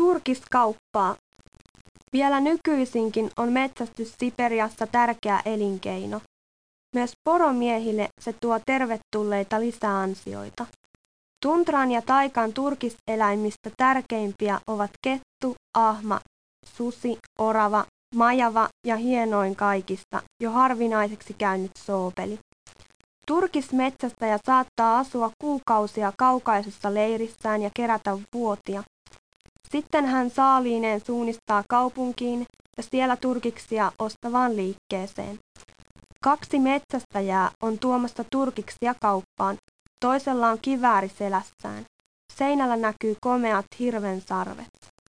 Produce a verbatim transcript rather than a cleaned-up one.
Turkiskauppaa. Vielä nykyisinkin on metsästys Siperiassa tärkeä elinkeino. Myös poromiehille se tuo tervetulleita lisäansioita. Tuntran ja taikan turkiseläimistä tärkeimpiä ovat kettu, ahma, susi, orava, majava ja hienoin kaikista, jo harvinaiseksi käynyt soopeli. Turkismetsästäjä saattaa asua kuukausia kaukaisessa leirissään ja kerätä vuotia. Sitten hän saaliineen suunnistaa kaupunkiin ja siellä turkiksia ostavaan liikkeeseen. Kaksi metsästäjää on tuomassa turkiksia kauppaan, toisella on kivääri selässään. Seinällä näkyy komeat hirvensarvet.